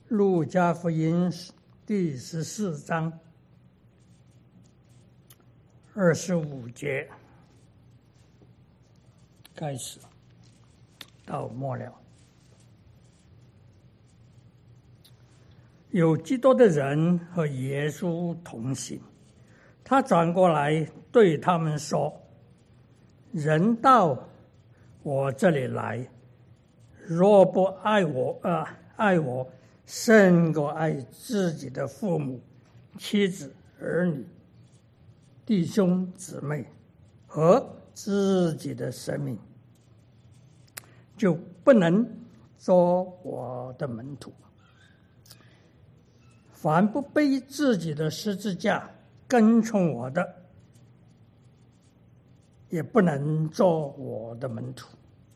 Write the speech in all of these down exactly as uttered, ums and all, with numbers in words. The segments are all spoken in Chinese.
路加福音第十四章二十五节开始到末了。有基督的人和耶稣同行，他转过来对他们说：人到我这里来，若不爱我呃爱我胜过爱自己的父母、妻子、儿女、弟兄姊妹和自己的生命，就不能做我的门徒。凡不背自己的十字架跟从我的，也不能做我的门徒。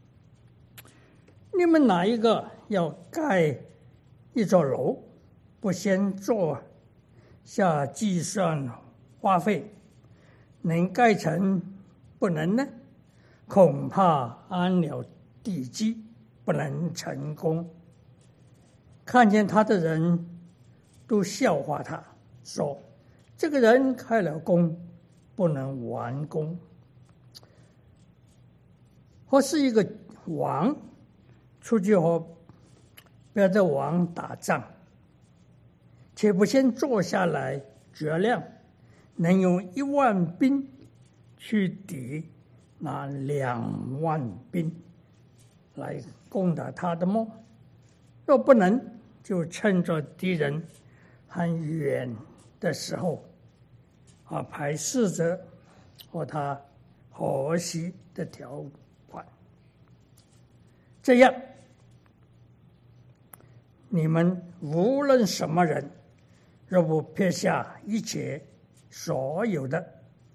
你们哪一个要盖一座楼，不先做下计算花费，能盖成不能呢？恐怕安了地基，不能成功。看见他的人都笑话他，说：这个人开了工，不能完工。或是一个王出去后，要在王打仗，且不先坐下来决量，能用一万兵去抵那两万兵来攻打他的么？若不能，就趁着敌人很远的时候，啊，排斥着和他和谐的条款。这样，你们无论什么人，若不撇下一切所有的，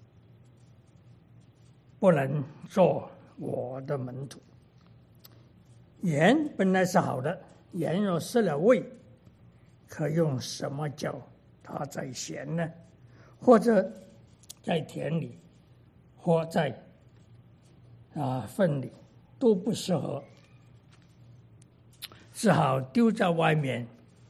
不能做我的门徒。盐本来是好的，盐若失了味，可用什么叫它在咸呢？或者在田里，或在啊粪里，都不适合，只好丢在外面。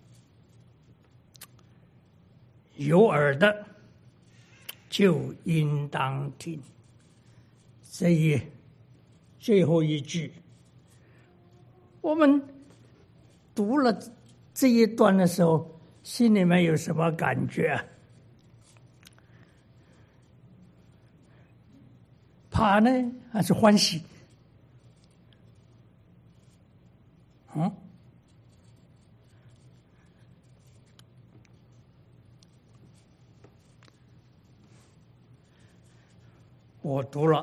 有耳的就应当听。所以最后一句，我们读了这一段的时候，心里面有什么感觉啊？怕呢，还是欢喜？嗯，我读了，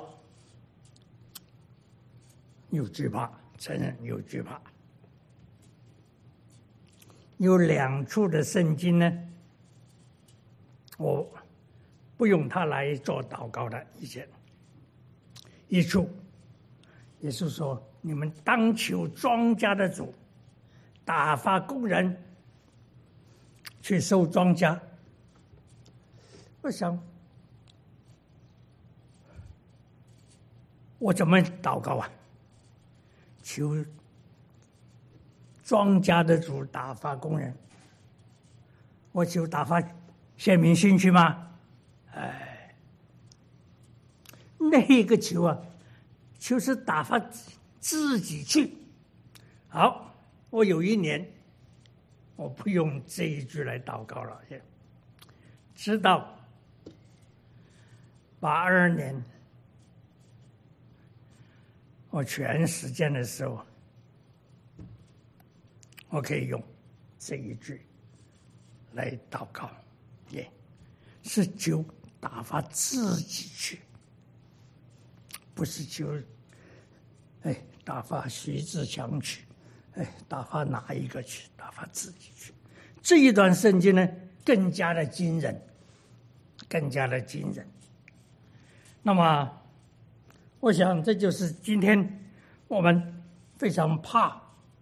有惧怕，承认有惧怕。有两处的圣经呢，我不用它来做祷告的以前。一处也是说，你们当求庄稼的主打发工人去收庄稼。我想，我怎么祷告啊？求庄稼的主打发工人，我求打发县民兴趣吗？哎，那一个求啊，就是打发自己去。好，我有一年，我不用这一句来祷告了，直到八二年，我全时间的时候，我可以用这一句来祷告，也是求打发自己去，不是求哎打发徐志强去，哎打发哪一个去，打发自己去。这一段圣经呢，更加的惊人，更加的惊人。那么我想这就是今天我们非常怕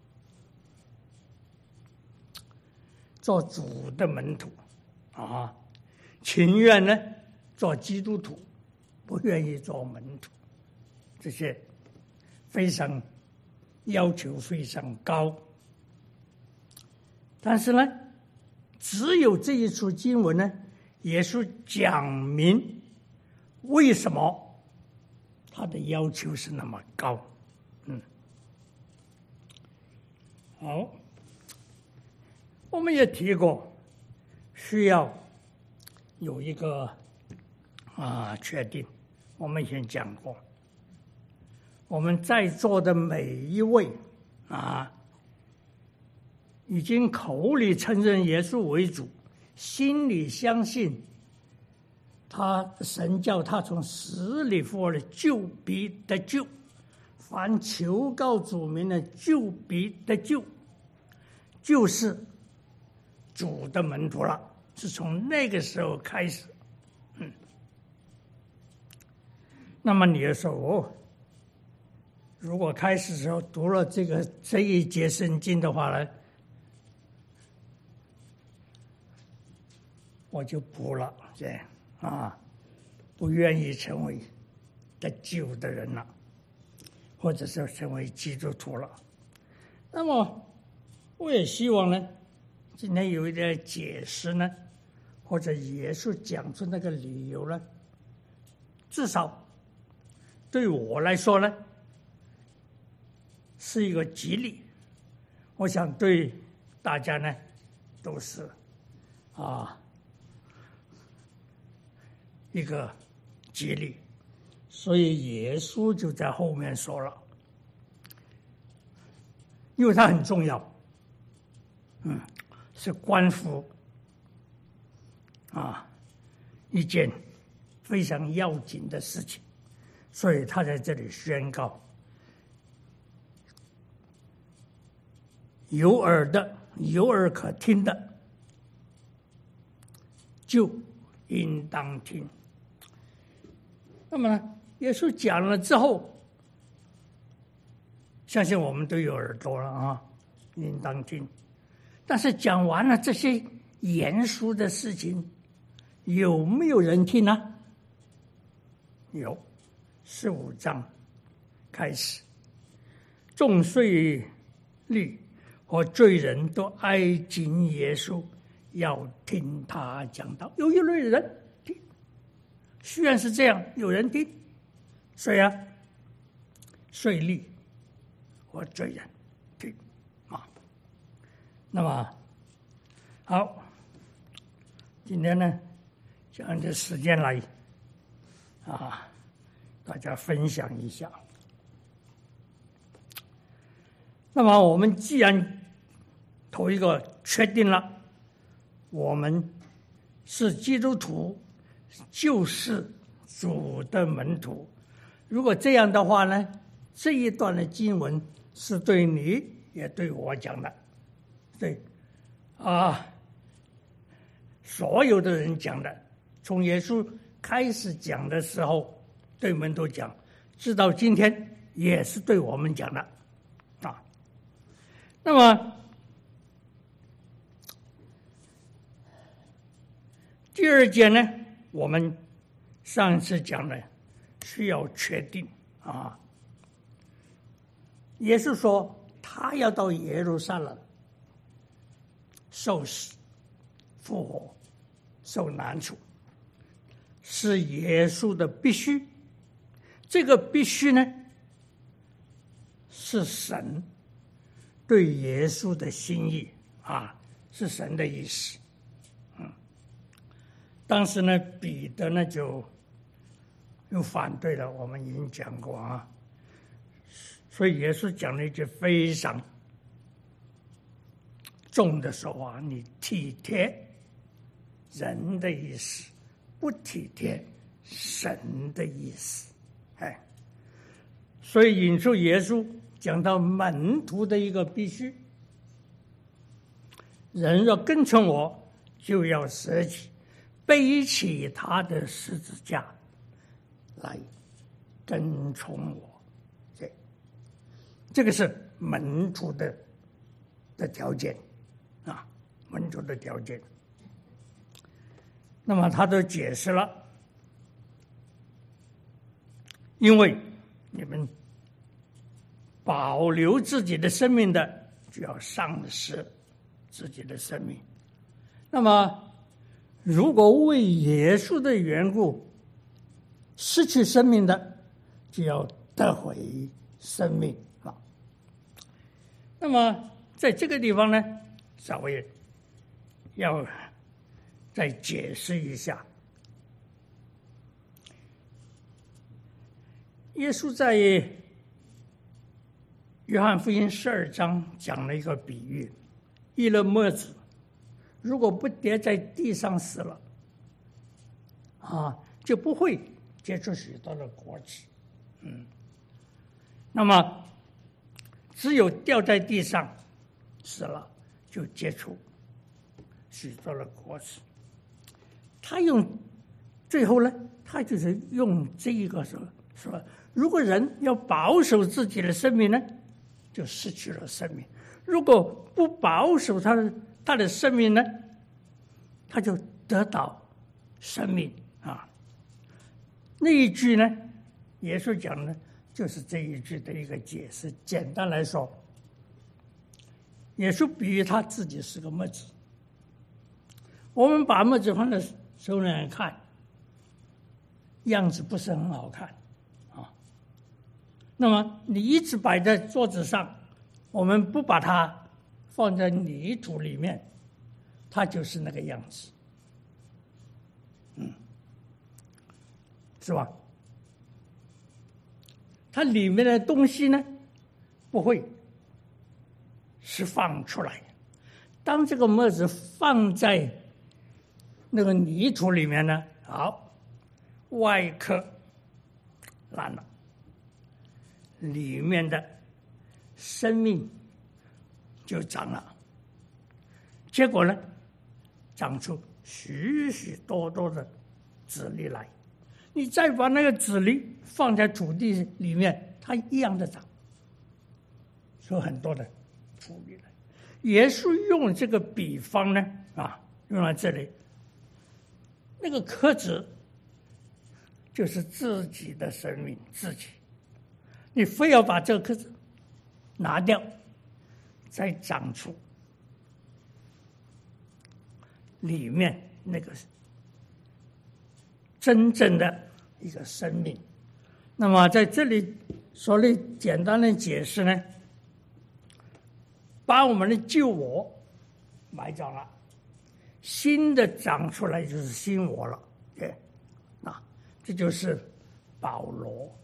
做主的门徒啊，情愿呢做基督徒，不愿意做门徒，这些非常要求非常高。 但是呢，只有这一处经文呢，耶稣讲明为什么他的要求是那么高。嗯，好，我们也提过，需要有一个啊确定。我们以前讲过，我们在座的每一位啊，已经口里承认耶稣为主，心里相信他神叫他从死里复活的，就必得救。凡求告主名的，就必得救，就是主的门徒了。是从那个时候开始。嗯，那么你就说哦，如果开始的时候读了这个这一节圣经的话呢，我就不了，这样啊，不愿意成为得救的人了，或者是成为基督徒了。那么我也希望呢，今天有一点解释呢，或者耶稣讲出那个理由呢，至少对我来说呢，是一个激励。我想对大家呢，都是啊一个激励。所以耶稣就在后面说了，因为它很重要，嗯，是关乎啊一件非常要紧的事情，所以他在这里宣告：有耳的、有耳可听的，就应当听。那么呢，耶稣讲了之后，相信我们都有耳朵了啊，应当听。但是讲完了这些严肃的事情，有没有人听呢？有，十五章开始，众税吏和罪人都挨近耶稣，要听他讲道。有一类人听，虽然是这样，有人听，谁啊？税吏和罪人听啊。那么好，今天呢，就按照时间来啊，大家分享一下。那么我们既然头一个确定了，我们是基督徒，就是主的门徒。如果这样的话呢，这一段的经文是对你也对我讲的，对啊，所有的人讲的。从耶稣开始讲的时候对门徒讲，直到今天也是对我们讲的啊。那么第二节呢，我们上次讲的需要确定啊。耶稣说他要到耶路撒冷受死、复活、受难处，是耶稣的必须。这个必须呢，是神对耶稣的心意啊，是神的意思。嗯，当时呢，彼得呢就又反对了，我们已经讲过啊。所以耶稣讲了一句非常重的说话：你体贴人的意思，不体贴神的意思。哎，所以引出耶稣讲到门徒的一个必须：人若跟从我，就要舍己，背起他的十字架来跟从我。这这个是门徒的的条件啊，门徒的条件。那么他都解释了，因为你们保留自己的生命的，就要丧失自己的生命。那么如果为耶稣的缘故失去生命的，就要得回生命啊。那么在这个地方呢，稍微要再解释一下，耶稣在约翰福音十二章讲了一个比喻，一粒麦子如果不跌在地上死了啊，就不会结出许多的果子。嗯，那么只有掉在地上死了，就结出许多的果子。他用最后呢，他就是用这一个说说，如果人要保守自己的生命呢，就失去了生命；如果不保守他的他的生命呢，他就得到生命啊。那一句呢，耶稣讲的就是这一句的一个解释。简单来说，耶稣比喻他自己是个麦子，我们把麦子放在手里来看，样子不是很好看啊。那么你一直摆在桌子上，我们不把它放在泥土里面，它就是那个样子，嗯，是吧？它里面的东西呢，不会释放出来。当这个麦子放在那个泥土里面呢，好，外壳烂了，里面的生命就长了，结果呢，长出许许多多的籽粒来。你再把那个籽粒放在土地里面，它一样的长，有很多的籽粒来。耶稣用这个比方呢，啊，用在这里，那个壳子就是自己的生命，自己，你非要把这个壳子拿掉，再长出里面那个真正的一个生命。那么在这里所谓简单的解释呢，把我们的旧我埋葬了，新的长出来就是新我了。对，那这就是保罗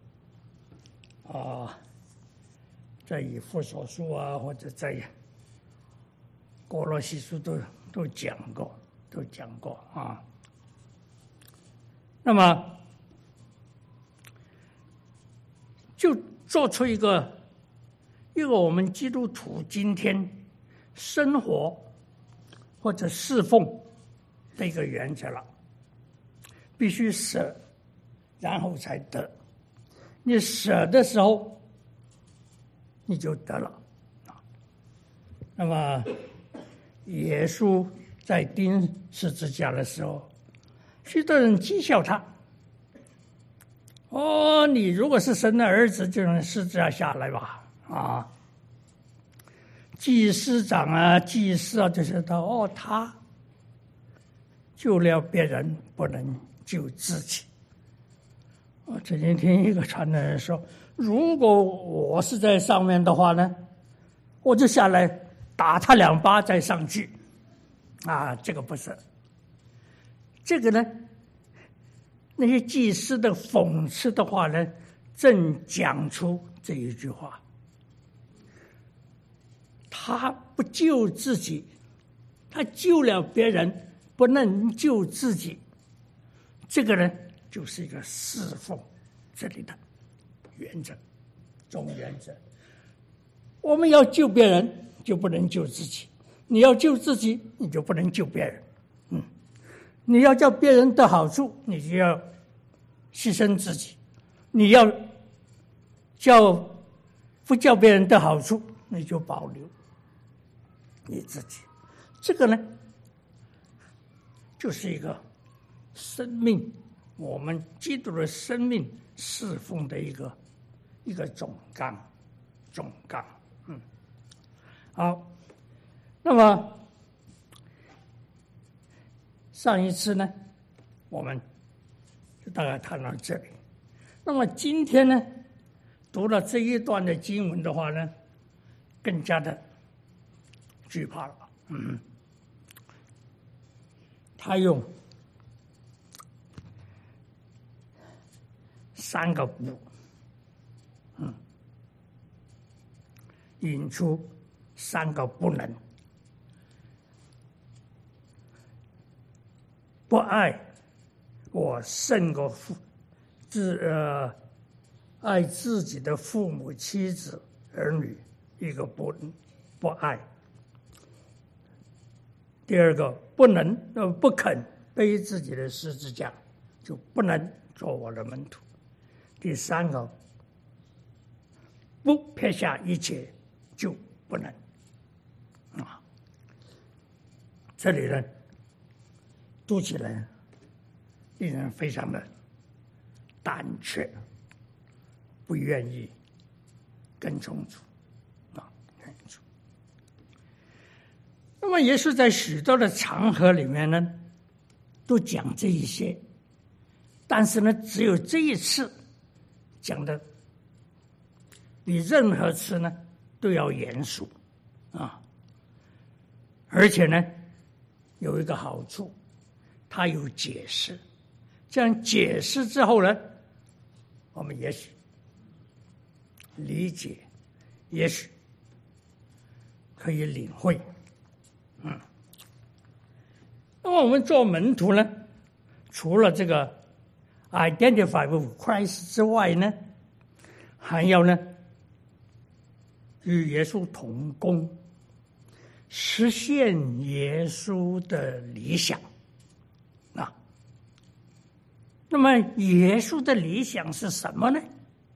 啊，在以弗所书啊，或者在哥罗西书都都讲过，都讲过啊。那么就做出一个一个我们基督徒今天生活或者侍奉的一个原则了，必须舍，然后才得。你舍的时候，你就得了。那么耶稣在钉十字架的时候，许多人讥笑他，哦，你如果是神的儿子，就从十字架下来吧，啊！祭司长啊，祭司啊，就是他，哦，他救了别人，不能救自己。我最近听一个传道人说，如果我是在上面的话呢，我就下来打他两巴再上去，啊，这个不是。这个呢，那些祭司的讽刺的话呢，正讲出这一句话。他不救自己，他救了别人，不能救自己。这个人就是一个侍奉这里的原则，总原则。我们要救别人，就不能救自己；你要救自己，你就不能救别人。嗯，你要叫别人得好处，你就要牺牲自己；你要叫不叫别人得好处，你就保留你自己。这个呢，就是一个生命，我们基督的生命侍奉的一个一个总纲，总纲。嗯，好， 那么上一次呢，我们就大概谈到这里。那么今天呢，读了这一段的经文的话呢，更加的惧怕了。嗯，他用三个不，嗯，引出三个不能。不爱我胜过父自呃爱自己的父母、妻子、儿女，一个不不爱。第二个不能呃不肯背自己的十字架，就不能做我的门徒。第三个不撇下一切，就不能啊。这里呢，读起来令人非常的胆怯，不愿意跟从主啊，跟从。那么也是在许多的场合里面呢，都讲这一些，但是呢，只有这一次讲的比任何次呢都要严肃啊，而且呢有一个好处，他有解释，这样解释之后呢，我们也许理解，也许可以领会。嗯，那么我们做门徒呢，除了这个 identify with Christ 之外呢，还要呢与耶稣同工，实现耶稣的理想啊。那么耶稣的理想是什么呢？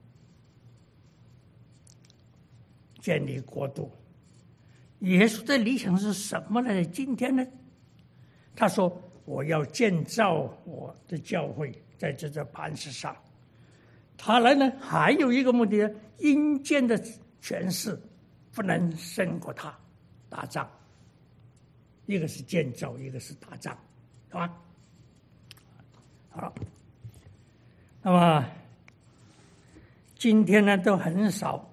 建立国度。耶稣的理想是什么呢？今天呢，他说我要建造我的教会，在这座磐石上。他来呢还有一个目的，阴间的权势不能胜过他打仗，一个是建造，一个是打仗，是吧？好了，那么今天呢都很少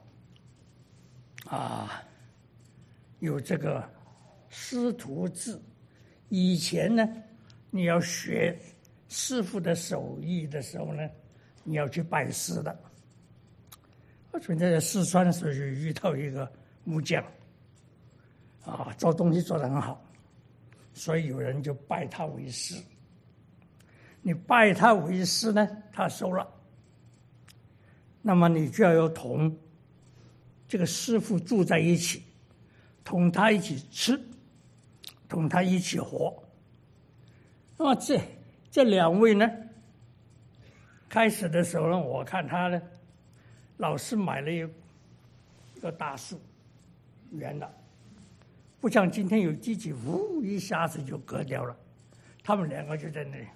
啊有这个师徒制。以前呢，你要学师傅的手艺的时候呢，你要去拜师的。我曾经在四川的时候就遇到一个木匠，啊，做东西做得很好，所以有人就拜他为师。你拜他为师呢，他收了，那么你就要有同这个师傅住在一起，同他一起吃，同他一起活。那么这这两位呢，开始的时候呢，我看他呢，老是买了一一个大树，圆的，不像今天有机器，呜一下子就割掉了。他们两个就在那里，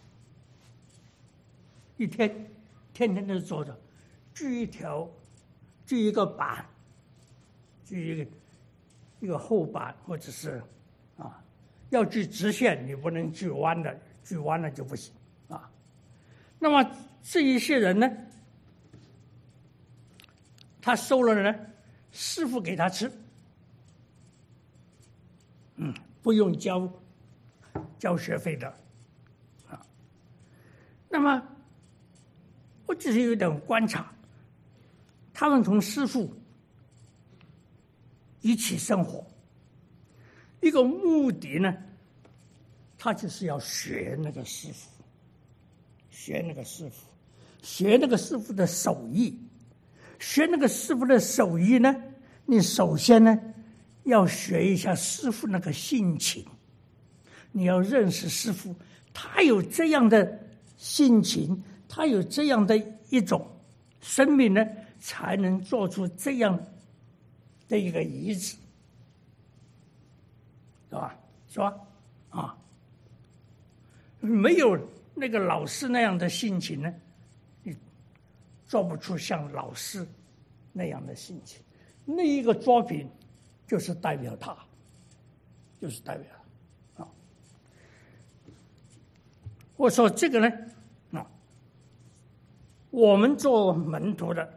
一天天天都坐着，锯一条，锯一个板，锯一个一个厚板，或者是啊，要锯直线，你不能锯弯的，锯弯了就不行啊。那么这一些人呢，他收了呢，师傅给他吃，嗯，不用交交学费的啊。那么我只是有点观察，他们同师傅一起生活，一个目的呢，他就是要学那个师傅，学那个师傅，学那个师傅的手艺。学那个师傅的手艺呢，你首先呢要学一下师傅那个性情，你要认识师傅，他有这样的性情，他有这样的一种生命呢，才能做出这样的一个仪子，是吧？是吧？啊，没有那个老师那样的性情呢，你做不出像老师那样的性情。那一个作品就是代表他就是代表啊。我说这个呢，啊，我们做门徒的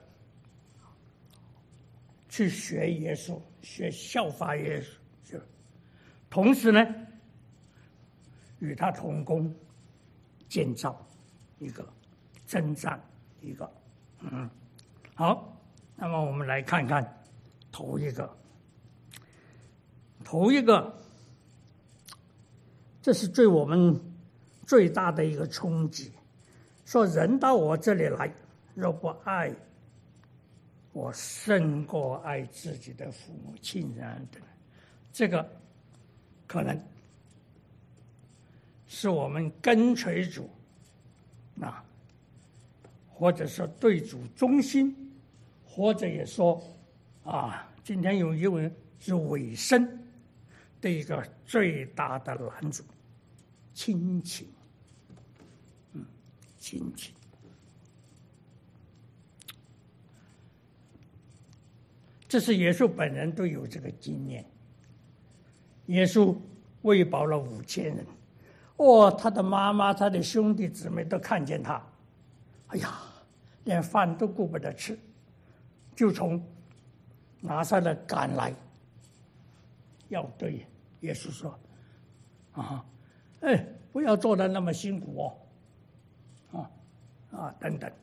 去学耶稣，学效法耶稣，同时呢，与他同工，建造一个征战一个，嗯，好，那么我们来看看头一个，头一个，这是对我们最大的一个冲击。说人到我这里来，若不爱我胜过爱自己的父母亲人等，这个可能是我们跟随主啊，或者说对主忠心，或者也说啊，今天有一位是委身的一个最大的拦阻，亲情，嗯，亲情。这是耶稣本人都有这个经验。耶稣喂饱了五千人，哦，他的妈妈、他的兄弟姊妹都看见他，哎呀，连饭都顾不得吃，就从拿撒勒赶来，要对耶稣说：“啊，哎，不要做得那么辛苦哦，啊啊等等。”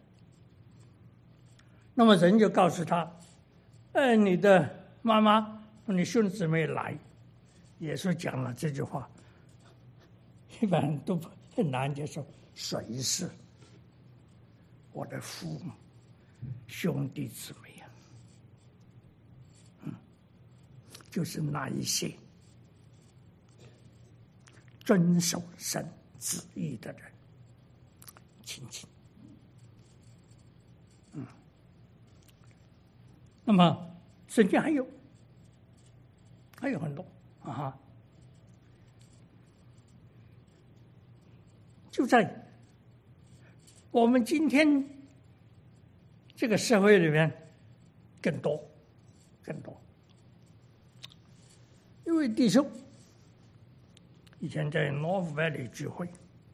那么人就告诉他。哎，你的妈妈、你兄弟姊妹来，耶稣讲了这句话，一般人都很难接受。谁是我的父母、兄弟姊妹呀？嗯，就是那一些遵守神旨意的人，亲戚。嗯。那么，圣经还有，还有很多啊哈，就在我们今天这个社会里面更多，更多。一位弟兄以前在 North Valley 聚会，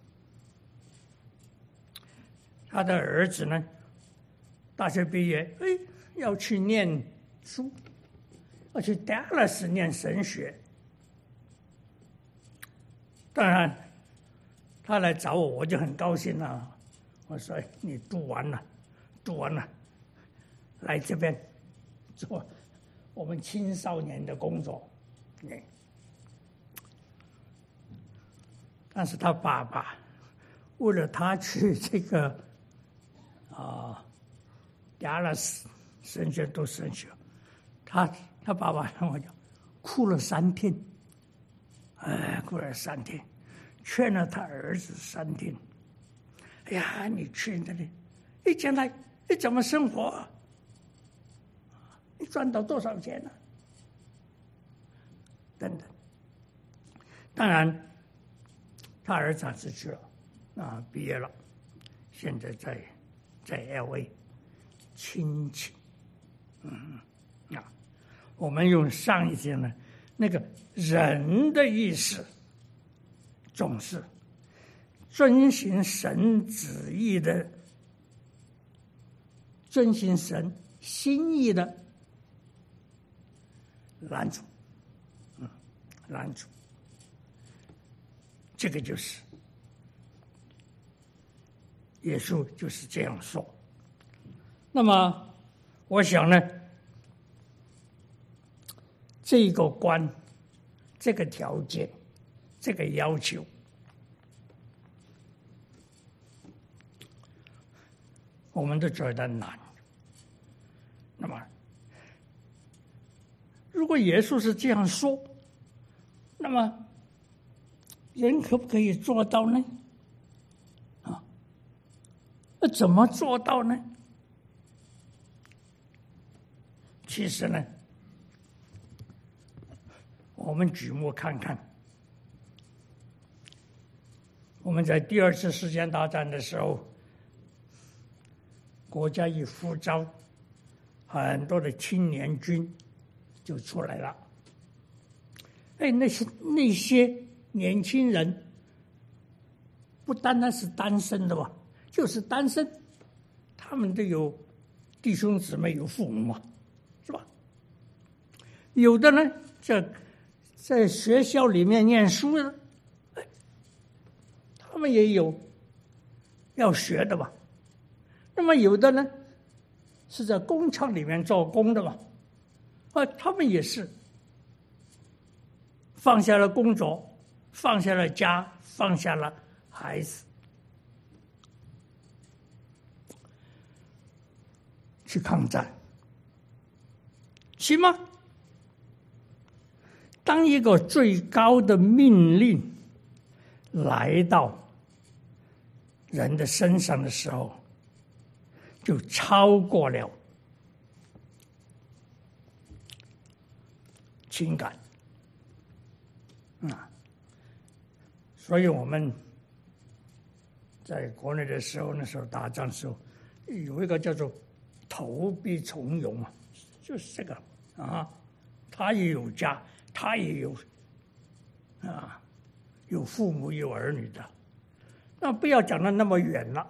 他的儿子呢，大学毕业，哎。要去念书，要去 Dallas 念神学。当然，他来找我，我就很高兴了。我说：“你读完了，读完了，来这边做我们青少年的工作。”但是他爸爸为了他去这个啊 Dallas。神学都神学，他他爸爸跟我讲，哭了三天，哎，哭了三天，劝了他儿子三天。哎呀，你去那里，你将来你怎么生活啊？你赚到多少钱呢、啊？等等。当然，他儿子还是去了，啊，毕业了，现在在在 L A 亲戚。嗯啊，我们用上一节呢，那个人的意识总是遵行神旨意的、遵行神心意的拦阻，嗯，拦阻，这个就是耶稣就是这样说。那么。我想呢，这个关、这个条件、这个要求，我们都觉得难。那么，如果耶稣是这样说，那么人可不可以做到呢？啊，那怎么做到呢？其实呢，我们举目看看，我们在第二次世界大战的时候，国家一呼召，很多的青年军就出来了。 哎，那些那些年轻人，不单单是单身的吧，就是单身，他们都有弟兄姊妹，有父母嘛，是吧？有的呢，在在学校里面念书的，哎，他们也有要学的吧。那么有的呢，是在工厂里面做工的吧，啊，他们也是放下了工作，放下了家，放下了孩子，去抗战，行吗？当一个最高的命令来到人的身上的时候，就超过了情感啊！所以我们在国内的时候，那时候打仗的时候，有一个叫做投笔从戎啊，就是这个啊，他也有家，他也有啊，有父母有儿女的。那不要讲的那么远了。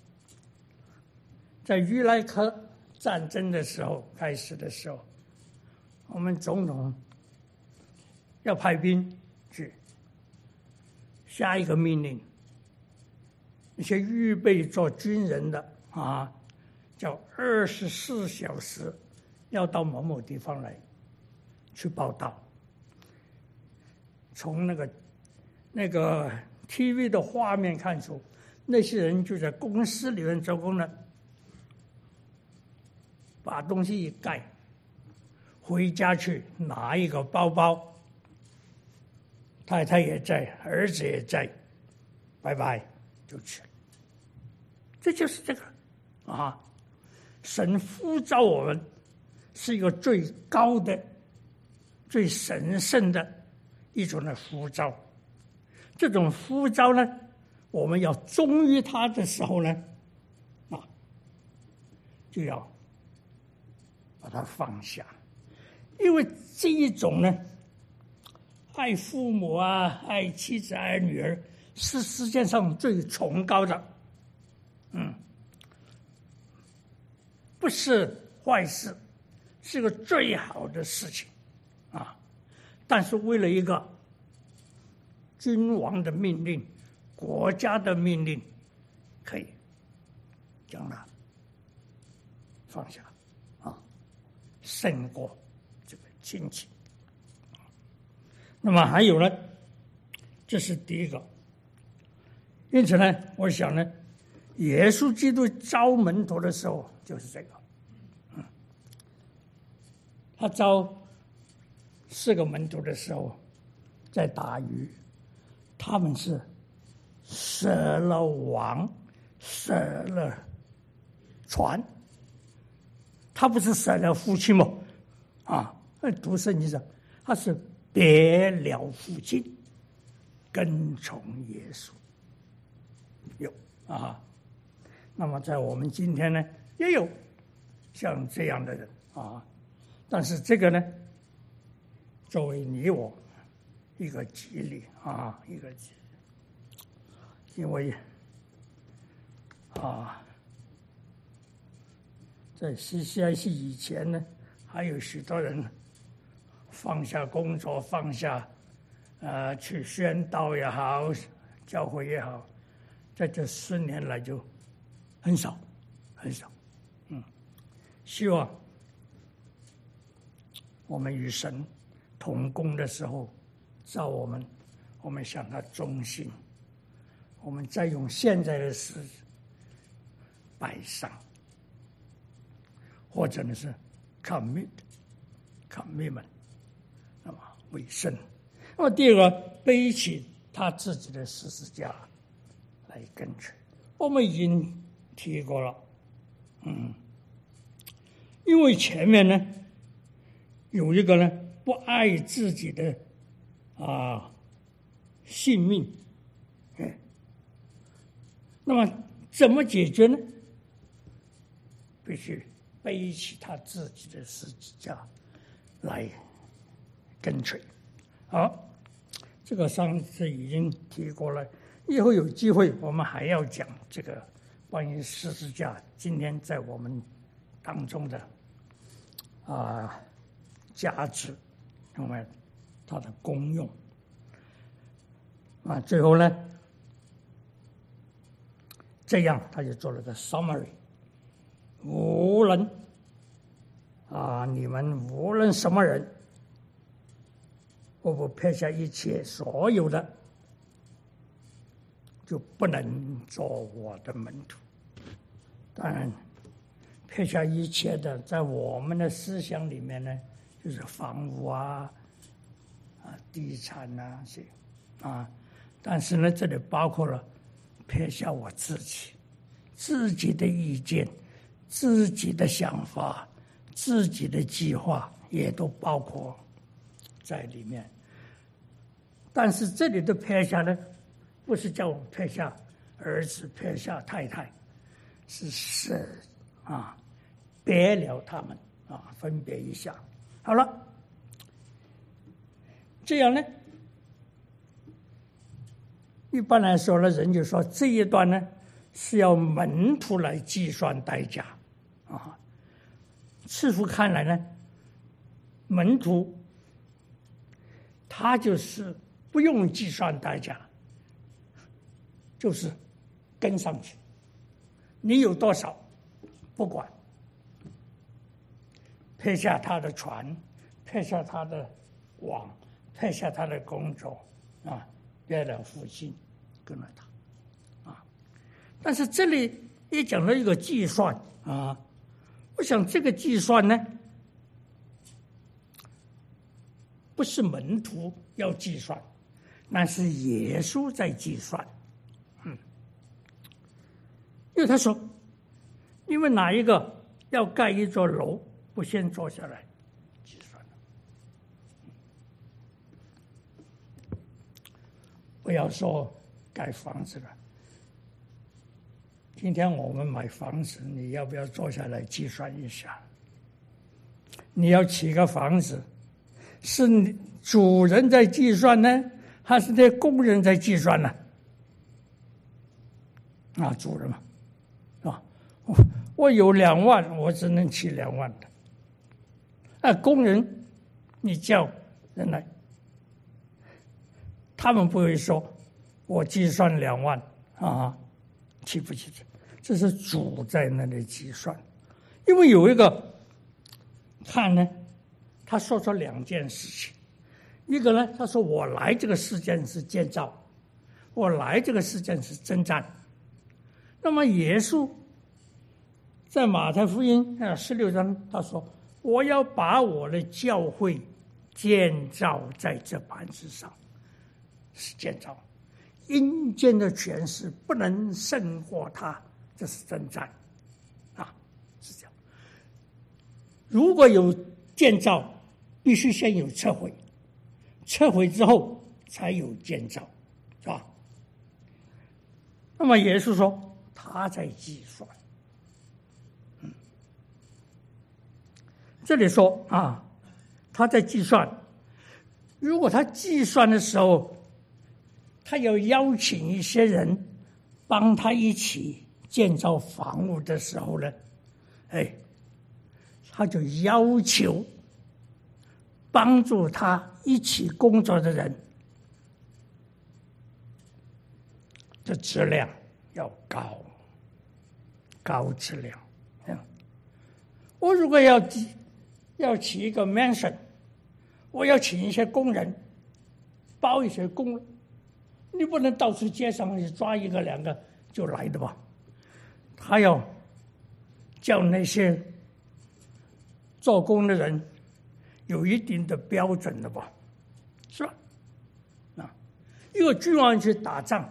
在伊拉克战争的时候开始的时候，我们总统要派兵去，下一个命令，那些预备做军人的啊，叫二十四小时要到某某地方来去报道。从那个那个 T V 的画面看出，那些人就在公司里面做工呢，把东西一盖，回家去拿一个包包，太太也在，儿子也在，拜拜就去了。这就是这个啊，神呼召我们是一个最高的、最神圣的一种的呼召。这种呼召呢，我们要忠于他的时候呢，啊，就要把它放下，因为这一种呢，爱父母啊，爱妻子、爱女儿，是世界上最崇高的，嗯，不是坏事，是个最好的事情啊。但是为了一个君王的命令、国家的命令，可以将它放下啊，胜过这个亲情。那么还有呢，这是第一个。因此呢，我想呢，耶稣基督招门徒的时候就是这个，嗯，他招四个门徒的时候，在打鱼，他们是舍了网，舍了船，他不是舍了父亲吗？啊，读圣经上，他是别了父亲，跟从耶稣。有啊，那么在我们今天呢，也有像这样的人啊，但是这个呢，作为你我一个激励啊，一个激励，因为啊，在 C C I C 以前呢，还有许多人放下工作，放下呃去宣道也好，教会也好，在这十年来就很少很少，嗯，希望我们与神同工的时候，照我们我们向他忠心，我们再用现在的事摆上，或者呢是 commit commitment， 那么为圣。那么第二个，背起他自己的十字架来跟随。我们已经提过了，嗯，因为前面呢有一个呢不爱自己的啊性命，哎，那么怎么解决呢？必须背起他自己的十字架来跟随好，这个上次已经提过了，以后有机会我们还要讲这个关于十字架今天在我们当中的啊价值，另外它的功用啊。最后呢，这样他就做了个 summary， 无论啊你们无论什么人，我不撇下一切所有的，就不能做我的门徒。当然撇下一切的，在我们的思想里面呢，就是房屋啊啊地产啊这啊，但是呢这里包括了撇下我自己自己的意见、自己的想法、自己的计划，也都包括在里面。但是这里的撇下呢，不是叫我撇下儿子、撇下太太，是是啊，别了他们啊，分别一下。好了，这样呢，一般来说呢，人就说这一段呢是要门徒来计算代价啊。似乎看来呢，门徒他就是不用计算代价，就是跟上去，你有多少不管，撇下他的船，撇下他的网，撇下他的工作啊，别了父亲，跟了他啊。但是这里也讲了一个计算啊，我想这个计算呢，不是门徒要计算，那是耶稣在计算。嗯，因为他说，你们哪一个要盖一座楼，不先坐下来计算？不要说盖房子了，今天我们买房子，你要不要坐下来计算一下？你要起个房子，是主人在计算呢，还是那工人在计算呢？啊，主人嘛，啊，我我有两万，我只能起两万的。啊，工人，你叫人来，他们不会说，我计算两万啊，起不起？这是主在那里计算，因为有一个看呢，他说出两件事情，一个呢，他说我来这个世界是建造，我来这个世界是征战。那么耶稣在马太福音十六章，他说我要把我的教会建造在这磐石上，是建造，阴间的权势不能胜过他，这是征战啊，是这样。如果有建造，必须先有撤毁，撤毁之后才有建造，是吧？那么耶稣说他在计算，嗯，这里说啊，他在计算。如果他计算的时候，他要邀请一些人帮他一起建造房屋的时候呢，哎，他就要求帮助他一起工作的人的质量要高，高质量。我如果要要起一个 mansion， 我要请一些工人，包一些工人，你不能到处街上去抓一个两个就来的吧？他要叫那些做工的人有一定的标准的吧，是吧？啊，一个君王去打仗，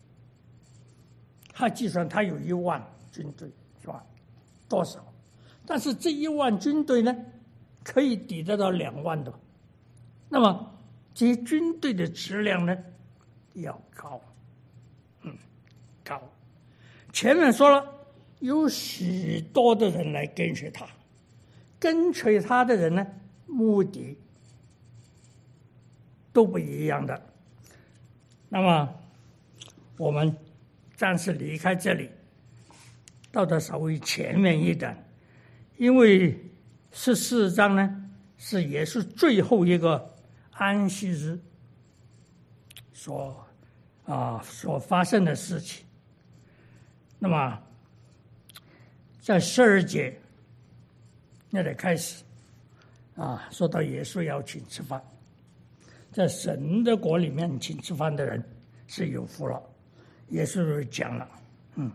他计算他有一万军队，是吧？多少？但是这一万军队呢，可以抵得到两万的，那么这些军队的质量呢，要高，嗯，高。前面说了，有许多的人来跟随他，跟随他的人呢，目的都不一样的。那么我们暂时离开这里，到的稍微前面一点，因为十四章呢是也是最后一个安息日所啊所发生的事情。那么在十二节那里开始啊，说到耶稣要请吃饭，在神的国里面请吃饭的人是有福了。耶稣讲了，嗯，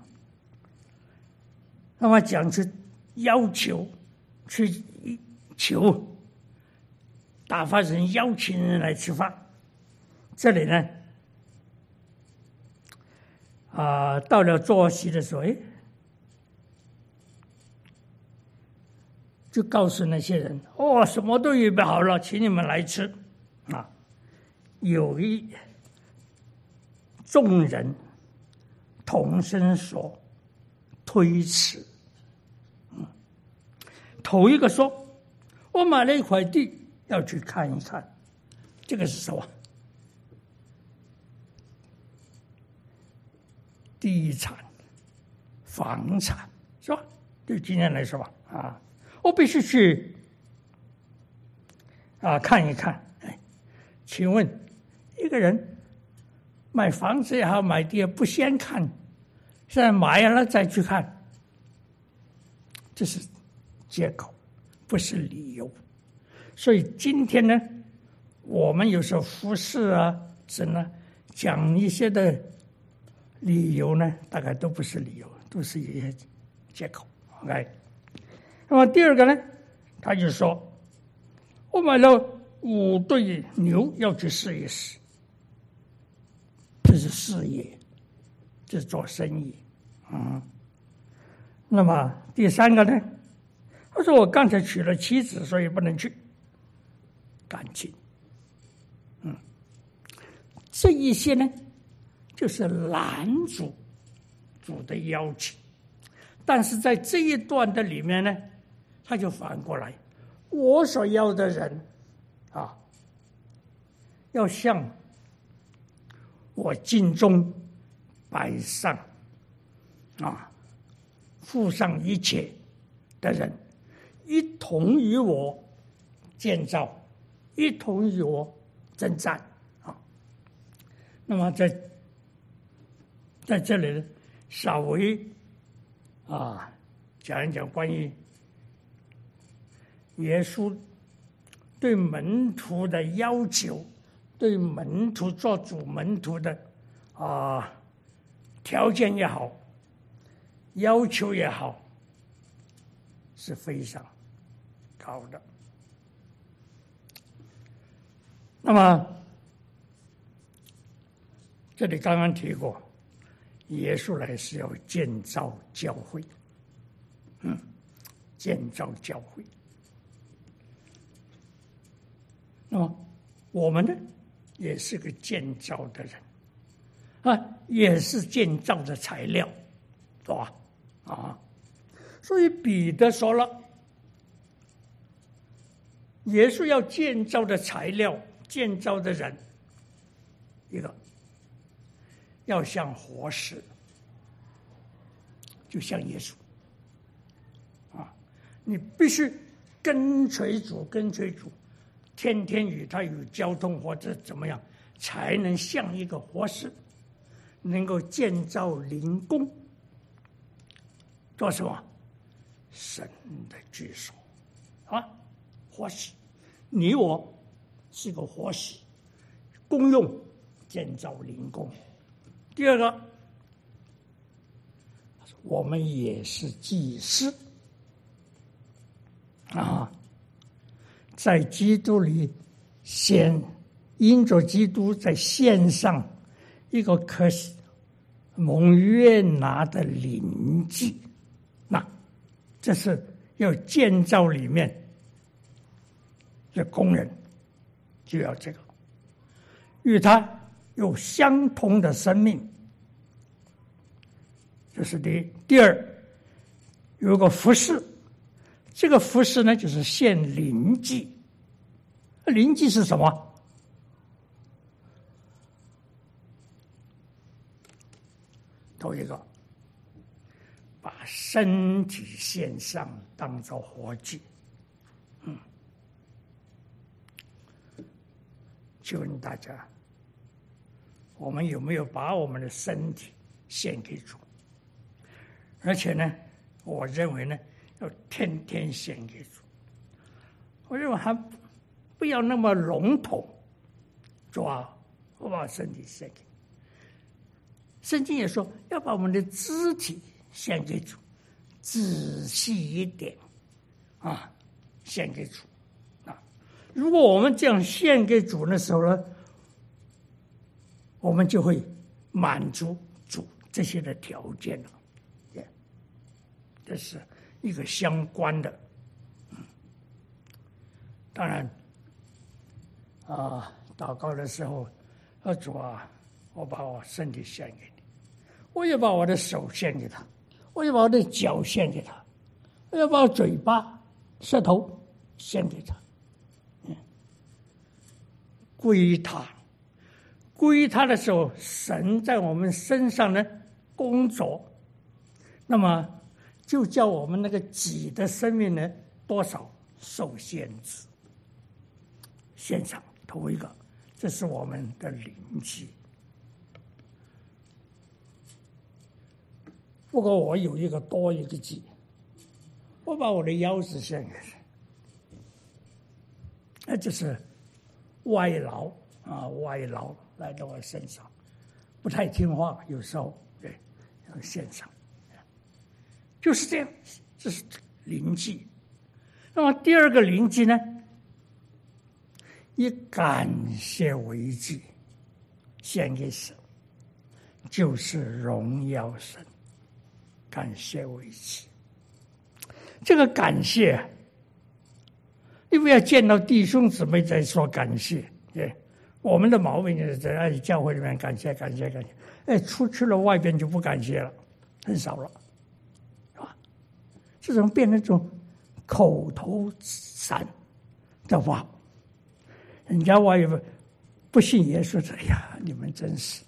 那么讲去要求，去求打发人邀请人来吃饭。这里呢，啊，到了坐席的时候，哎，就告诉那些人，哦，什么都预备好了，请你们来吃。啊，有一众人同声说推辞。嗯，头一个说，我买了一块地，要去看一看。这个是什么？地产、房产，是吧？对今天来说吧，啊，我必须去啊看一看。哎，请问一个人买房子也好，买地也不先看，现在买了再去看，这是借口，不是理由。所以今天呢，我们有时候服侍啊，是呢讲一些的理由呢，大概都不是理由，都是一些借口。OK， 那么第二个呢，他就说，我买了五对牛要去试一试，这是事业，这是做生意。嗯，那么第三个呢，他说我刚才娶了妻子，所以不能去。感情，嗯，这一些呢，就是拦阻主的邀请。但是在这一段的里面呢，他就反过来，我所要的人啊，要向我尽忠摆上啊，付上一切的人，一同与我建造，一同与我征战啊。那么在在这里呢，稍微啊讲一讲关于耶稣对门徒的要求，对门徒做主门徒的啊条件也好，要求也好，是非常高的。那么这里刚刚提过，耶稣来是要建造教会，嗯，建造教会。那么我们呢，也是个建造的人啊，也是建造的材料，是吧？啊，所以彼得说了，耶稣要建造的材料，建造的人，一个要像活石，就像耶稣啊，你必须跟随主，跟随主，天天与他有交通或者怎么样，才能像一个活石，能够建造灵宫，做什么？神的居所啊，活石，你我是个活石，功用建造灵宫。第二个，我们也是祭司啊，在基督里先因着基督在献上一个可蒙悦纳的灵祭，那这是要建造里面的工人就要这个，与他有相同的生命，这是第一。第二，有个服侍，这个服侍呢就是献灵祭。灵祭是什么？ 头一个，把身体献上，当作活祭。嗯，就问大家，我们有没有把我们的身体献给主？而且呢，我认为呢，要天天献给主。我认为还不要那么笼统，主啊，我把身体献给你。圣经也说要把我们的肢体献给主，仔细一点啊，献给主啊。如果我们这样献给主的时候呢，我们就会满足主这些的条件了。这是一个相关的。嗯，当然啊，祷告的时候，啊主啊，我把我身体献给你，我也把我的手献给他，我也把我的脚献给他，我也把我嘴巴、舌头献给他，嗯，归他。归他的时候，神在我们身上呢工作，那么就叫我们那个己的生命呢，多少受限制。献上头一个，这是我们的灵祭。不过我有一个多一个祭，我把我的腰子献给谁？那就是外劳啊，外劳来到我身上，不太听话，有时候对，要献上。就是这样，这是灵祭。那么第二个灵祭呢，以感谢为祭，献给神，就是荣耀神，感谢为祭。这个感谢，你不要见到弟兄姊妹在说感谢，对，我们的毛病就是在教会里面感谢感谢感谢，哎，出去了外边就不感谢了，很少了。这种变成一种口头禅的话，人家外边不信耶稣的，哎呀，你们真是，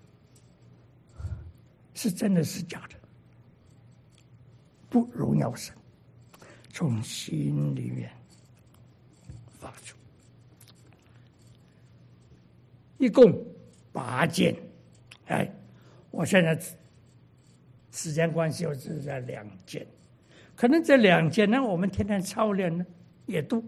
是真的是假的，不荣耀神，从心里面发出。一共八件，哎，我现在时间关系，我只是在两件。可能这两件呢，我们天天操练呢，也都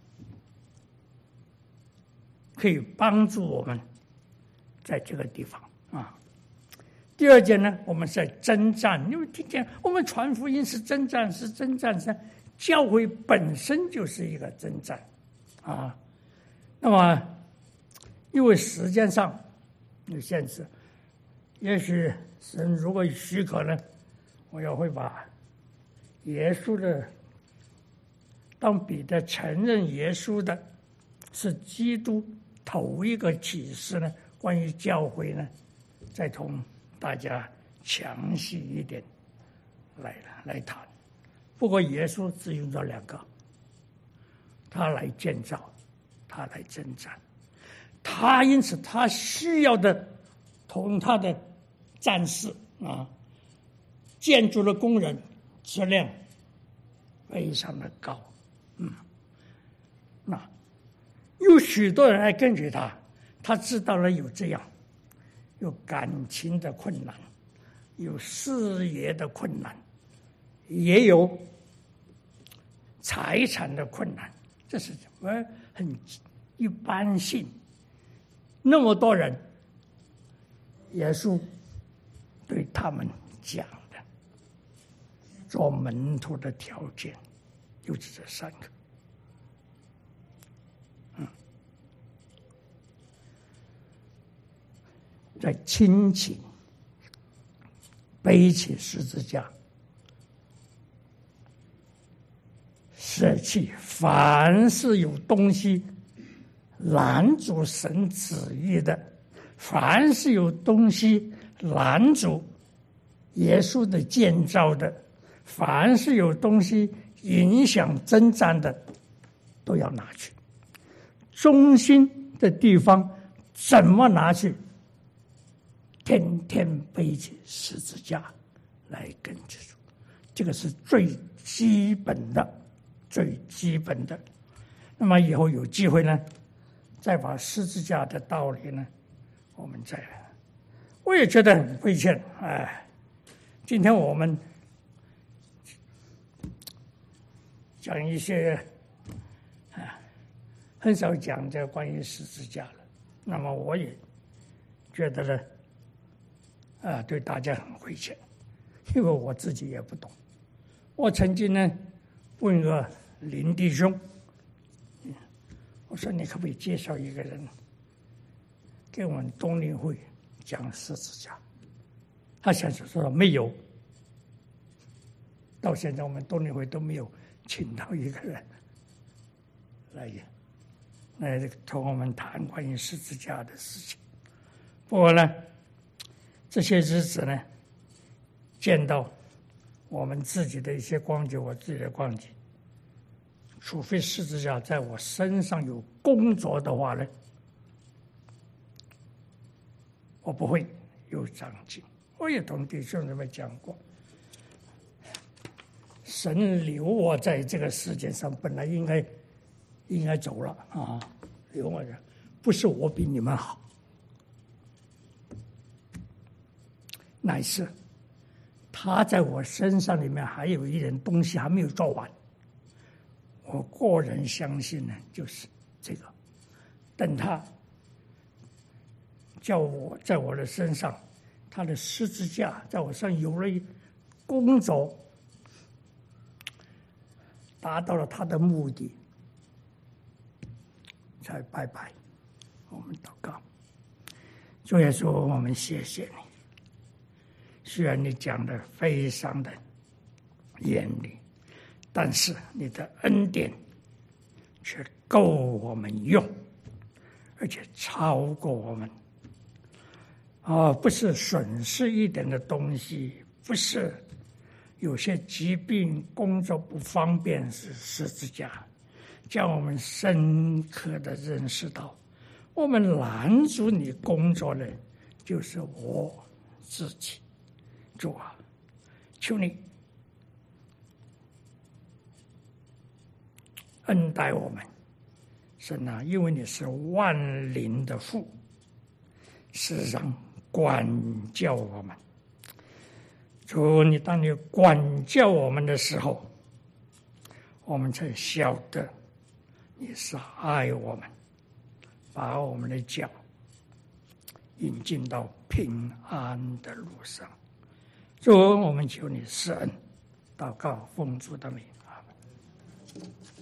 可以帮助我们在这个地方啊。第二件呢，我们在征战，因为听见我们传福音是征战，是征战，是教会本身就是一个征战啊。那么，因为时间上有限制，也许神如果许可呢，我也会把耶稣的，当彼得承认耶稣的是基督头一个启示呢，关于教会呢，再同大家详细一点来来谈。不过耶稣只用这两个，他来建造，他来征战，他因此他需要的同他的战士啊，建筑的工人质量非常的高，嗯，那有许多人来跟随他，他知道了有这样，有感情的困难，有事业的困难，也有财产的困难，这是呃很一般性。那么多人，耶稣对他们讲的做门徒的条件就是这三个。嗯，在亲情背起十字架，舍弃凡是有东西拦阻神旨意的，凡是有东西拦阻耶稣的建造的，凡是有东西影响征战的，都要拿去。中心的地方怎么拿去？ 天天背起十字架来跟着主，这个是最基本的，最基本的。那么以后有机会呢，再把十字架的道理呢，我们再来。我也觉得很亏欠，哎，今天我们讲一些啊，很少讲这关于十字架了。那么我也觉得呢，啊，对大家很亏欠，因为我自己也不懂。我曾经呢问个林弟兄，我说你可不可以介绍一个人给我们东林会讲十字架？他想说没有，到现在我们东林会都没有请到一个人来来同我们谈关于十字架的事情。不过呢，这些日子呢，见到我们自己的一些光景，我自己的光景，除非十字架在我身上有工作的话呢，我不会有长进。我也同弟兄姊妹讲过，神留我在这个世界上，本来应该应该走了啊，留我的不是我比你们好，乃是他在我身上里面还有一点东西还没有做完。我个人相信呢，就是这个，等他叫我在我的身上，他的十字架在我身上有了工作，达到了他的目的，才拜拜。我们祷告，主耶稣，我们谢谢你。虽然你讲的非常的严厉，但是你的恩典却够我们用，而且超过我们。啊，不是损失一点的东西，不是有些疾病工作不方便是十字架，叫我们深刻的认识到，我们拦阻你工作的就是我自己。主啊，求你恩待我们，神啊，因为你是万灵的父，时常管教我们。主，你当你管教我们的时候，我们才晓得你是爱我们，把我们的脚引进到平安的路上。主，我们求你施恩，祷告奉主的名，阿们。